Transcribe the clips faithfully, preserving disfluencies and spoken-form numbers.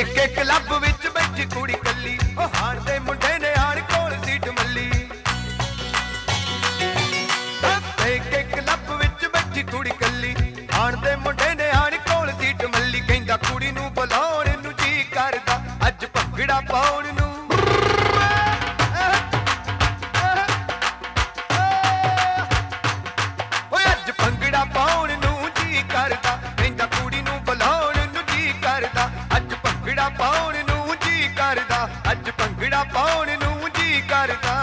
ਪੇਕੇ ਕਲੱਬ ਵਿੱਚ ਬੈਠੀ ਕੁੜੀ ਕੱਲੀ, ਉਹ ਹਾਣ ਦੇ ਮੁੰਡੇ ਨੇ ਆਣ ਕੋਲ ਸੀਟ ਮੱਲੀ। ਪੇਕੇ ਕਲੱਬ ਵਿੱਚ ਬੈਠੀ ਕੁੜੀ ਕੱਲੀ, ਹਾਣ ਦੇ ਮੁੰਡੇ ਨੇ ਆਣ ਕੋਲ ਸੀਟ ਮੱਲੀ। ਕਹਿੰਦਾ ਕੁੜੀ ਨੂੰ ਬੁਲਾਉਣ ਨੂੰ ਜੀ ਕਰਦਾ, ਅੱਜ ਭੰਗੜਾ ਪਾਉਣ ਨੂੰ। ਓਏ ਅੱਜ ਭੰਗੜਾ ਪਾਉਣ ਨੂੰ ਜੀ ਕਰਦਾ, ਕਹਿੰਦਾ ਕੁੜੀ ਨੂੰ ਬੁਲਾਉਣ ਨੂੰ ਜੀ ਕਰਦਾ, ਅੱਜ ਭੰਗੜਾ ਪਾਉਣ ਨੂੰ ਜੀ ਕਰਦਾ, ਅੱਜ ਭੰਗੜਾ ਪਾਉਣ ਨੂੰ ਜੀ ਕਰਦਾ।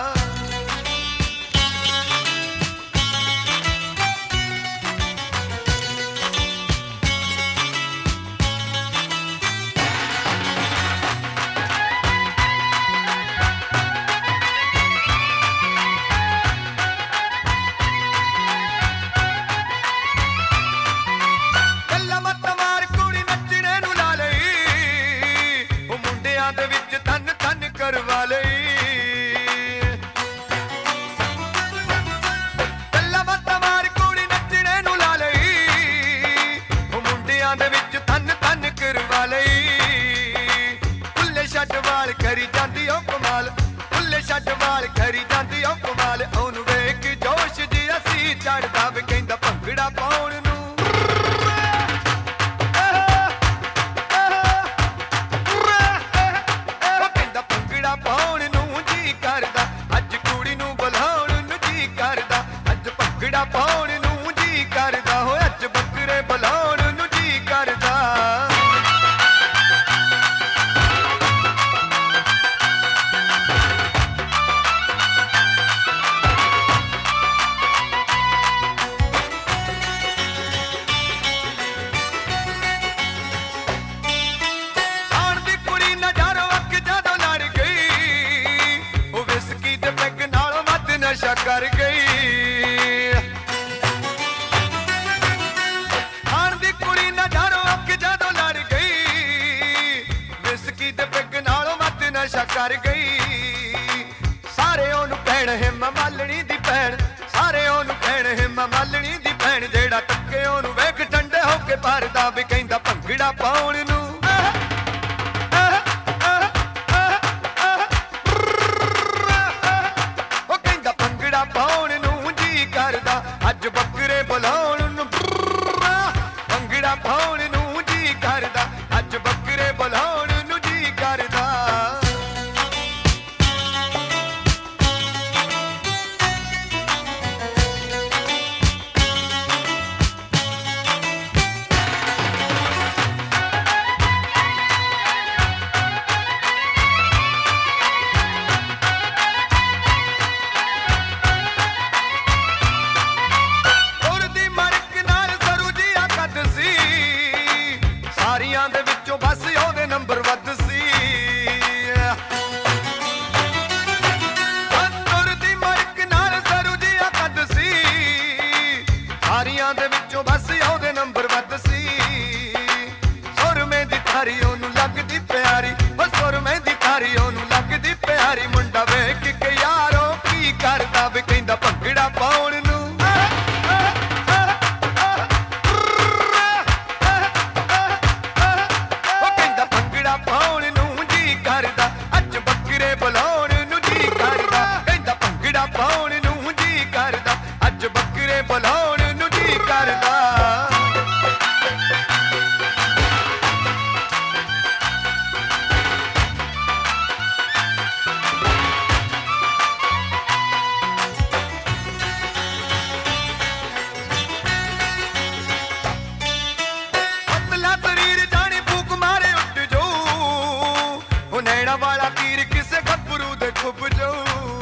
ਦੇ ਵਿੱਚ ਤਨ ਤਨ ਕਰਵਾ ਲਈ, ਗੱਲਾਂ ਬਾਤਾਂ ਮਾਰ ਕੁੜੀ ਨੱਚਣੇ ਨੂੰ ਲਾ ਲਈ, ਉਹ ਮੁੰਡਿਆਂ ਦੇ ਵਿੱਚ ਤਨ ਤਨ ਕਰਵਾ ਲਈ। ਭੁੱਲੇ ਛੱਡ ਵਾਲ ਕਰੀ ਜਾਂਦੀ ਉਹ ਕਮਾਲ, ਭੁੱਲੇ ਛੱਡ ਵਾਲ ਕਰੀ ਜਾਂਦੀ ਉਹ ਕਮਾਲ। ਉਹਨੂੰ ਵੇਖ ਜੋਸ਼ ਜਿਹਾ ਸੀ ਚੜਦਾ ਵੇ, ਕਹਿੰਦਾ ਭੰਗੜਾ ਪਾਉਣ ਨੂੰ। ਪਾਉਣ ਨੂੰ ਜੀ ਕਰਦਾ, ਅੱਜ ਕੁੜੀ ਨੂੰ ਬੁਲਾਉਣ ਨੂੰ ਜੀ ਕਰਦਾ, ਅੱਜ ਭੰਗੜਾ ਪਾਉਣ ਨੂੰ ਜੀ ਕਰਦਾ, ਹੋ ਅੱਜ ਬੱਕਰੇ ਬੁਲਾਉਣ ਨੂੰ ਜੀ ਕਰਦਾ। ਆਣ ਦੀ ਕੁੜੀ ਨਜ਼ਾਰੋ ਅੱਖ ਜਦੋਂ ਲੜ ਗਈ, ਉਹ ਵਿਸਕੀ ਦੇ ਪੈਗ ਨਾਲ ਵੱਧ ਨਸ਼ਾ ਕਰ ਗਈ। ਆਣ ਦੀ ਕੁੜੀ ਨਜ਼ਾਰੋ ਅੱਖ ਜਦੋਂ ਲੜ ਗਈ, ਵਿਸਕੀ ਦੇ ਪੈਗ ਨਾਲ ਵੱਧ ਨਸ਼ਾ ਕਰ ਗਈ। ਸਾਰੇ ਉਹਨੂੰ ਕਹਿਣ ਹਿੰਮਾ ਮਾਲਣੀ ਦੀ ਭੈਣ, ਸਾਰੇ ਉਹਨੂੰ ਕਹਿਣ ਹਿੰਮਾ ਮਾਲਣੀ ਦੀ ਭੈਣ। ਜਿਹੜਾ ਟੱਕੇ ਉਹਨੂੰ ਵੇਖ ਠੰਡੇ ਹੋ ਕੇ ਭਰਦਾ ਵੀ, ਕਹਿੰਦਾ ਭੰਗੜਾ ਪਾਉਣ ਨੂੰ। ਪਾਉਣ ਨੂੰ ਜੀ ਕਰਦਾ, ਅੱਜ ਬੱਕਰੇ ਬੁਲਾਉਣ ਨੂੰ। ਭੰਗੜਾ ਪਾਉਣ ਨੂੰ ਜੀ ਕਰਦਾ, ਅੱਜ ਬੱਕਰੇ ਬੁਲਾਉਣ ਨੂੰ ਜੀ ਕਰਦਾ। ਸਾਰੀਆਂ ਦੇ ਵਿੱਚੋਂ ਬਸ ਉਹਦੇ ਨੰਬਰ ਵੱਧ ਸੀ। ਤੁਰ ਦੀ ਮੜਕ ਨਾਲ ਸਰੂ ਜਿਹਾ ਕੱਦ ਸੀ, ਸਾਰੀਆਂ ਦੇ ਵਿੱਚੋਂ ਬਸ ਉਹਦੇ ਨੰਬਰ ਵੱਧ ਸੀ। ਸੁਰਮੇ ਦੀ ਥਾਰੀ ਉਹਨੂੰ ਲੱਗਦੀ ਪਿਆਰੀ, ਉਹ ਸੁਰਮੇ ਦੀ ਥਾਰੀ ਉਹਨੂੰ ਲੱਗਦੀ ਪਿਆਰੀ। ਮੁੰਡਾ ਵੇਖ ਕੇ ਯਾਰੋ ਕੀ ਕਰਦਾ ਵੇ, ਕਹਿੰਦਾ ਭੰਗੜਾ ਪਾਉਣ ਨੂੰ। ਪਾਉਣ ਨੂੰ ਜੀ ਕਰਦਾ, ਅੱਜ ਬੱਕਰੇ ਬੁਲਾਉਣ ਨੂੰ ਜੀ ਕਰਦਾ, ਕਹਿੰਦਾ ਭੰਗੜਾ ਪਾਉਣ ਨੂੰ ਜੀ ਕਰਦਾ, ਅੱਜ ਬੱਕਰੇ ਬੁਲਾਉਣ ਨੂੰ ਜੀ ਕਰਦਾ। ਪਤਲਾ ਸਰੀਰ ਜਾਣੀ ਫੂਕ ਮਾਰੇ ਉੱਡ ਜਾਊ, ਉਹ ਨੈਣਾ ਵਾਲਾ ਤੀਰ ਕਿਸੇ ਗੱਭਰੂ ਦੇ ਖੁੱਭ ਜਾਊ।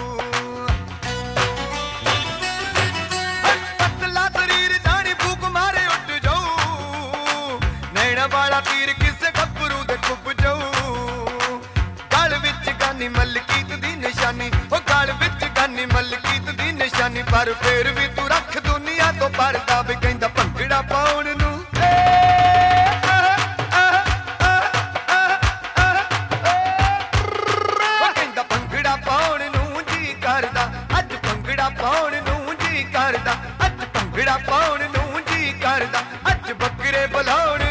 ਪਤਲਾ ਸਰੀਰ ਜਾਣੀ ਫੂਕ ਮਾਰੇ ਉੱਡ ਜਾਊ, ਨੈਣਾ ਵਾਲਾ ਤੀਰ ਕਿਸੇ ਗੱਭਰੂ ਦੇ ਖੁੱਭ ਜਾਊ। ਗਲ ਵਿੱਚ ਗਾਨੀ ਮਲਕੀਤ ਦੀ ਨਿਸ਼ਾਨੀ, ਉਹ ਗਲ ਵਿੱਚ ਗਾਨੀ ਮਲਕੀਤ ਦੀ ਨਿਸ਼ਾਨੀ। ਪਰ ਫੇਰ ਵੀ ਤੂੰ ਰੱਖ ਦੁਨੀਆ ਤੋਂ ਪਰਦਾ ਵੀ, ਕਹਿੰਦਾ ਭੰਗੜਾ ਪਾਉਣ ਨੂੰ। ਪਾਉਣ ਨੂੰ ਜੀ ਕਰਦਾ, ਅੱਜ ਭੰਗੜਾ ਪਾਉਣ ਨੂੰ ਜੀ ਕਰਦਾ, ਅੱਜ ਭੰਗੜਾ ਪਾਉਣ ਨੂੰ ਜੀ ਕਰਦਾ, ਅੱਜ ਬੱਕਰੇ ਬੁਲਾਉਣ